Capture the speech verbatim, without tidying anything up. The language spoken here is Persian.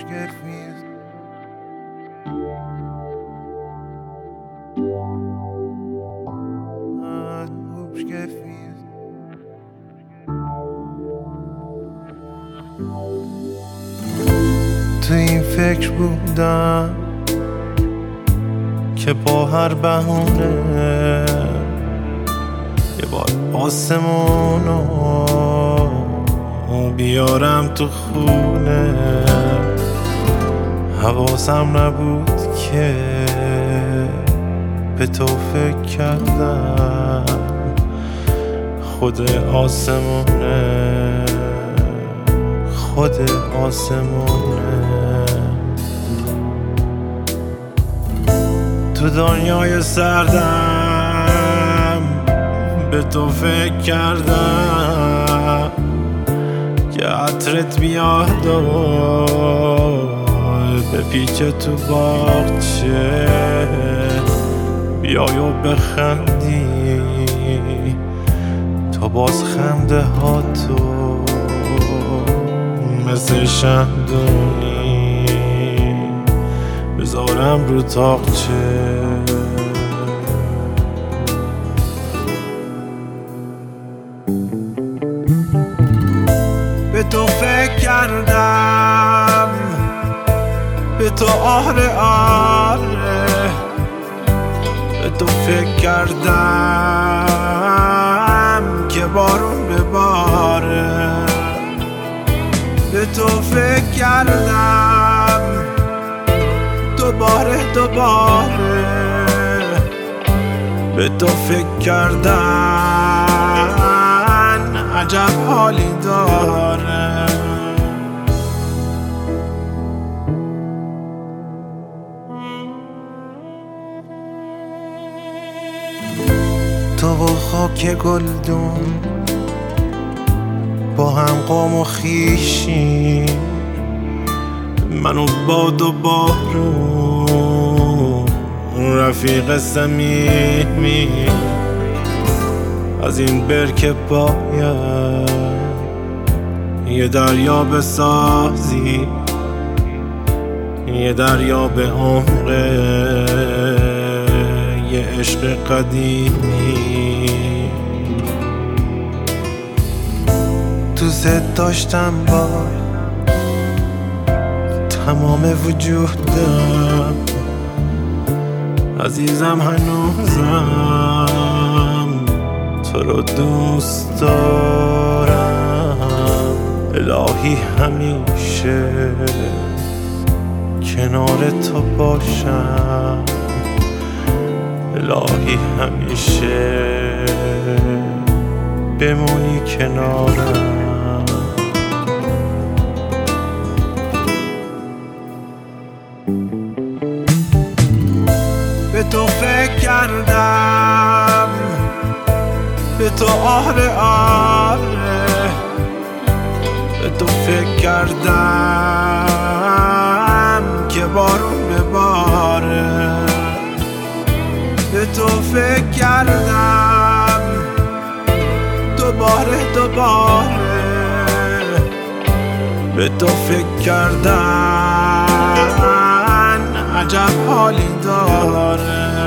gefehlt. Hat hubsch gefehlt. تو این فکر بودم که با هر بهونه یه بار آسمونو بیارم تو خونه. حواسم نبود که به تو فکر کردم خود آسمونه، خود آسمونه. تو دنیای سردم به تو فکر کردم که عطرت بیاد و بپیچه تو باغچه، بیای و بخندی تو باز خنده ها تو مثل شمدونی بذارم رو تاقچه. به تو فکر کردم، به تو آره آره، به تو فکر کردم که بارون بباره. به تو فکر کردم دوباره دوباره، به تو فکر کردن عجب حالی داره. تو و خاک گلدون با هم قوم و خیشی، منو باد و بارون رفیق صمیمی. از این برکه باید یه دریا بسازی، یه دریا به عمق یه عشق قدیمی. دوست داشتم با تمام وجودم، عزیزم هنوزم تو رو دوست دارم. الهی همیشه کنار تو باشم، الهی همیشه بمونی کنارم. به تو فکر کردم، به تو آره آره، به تو فکر کردم که بارون بباره. به تو فکر کردم دوباره دوباره، به تو فکر کردن عجب حالی داره.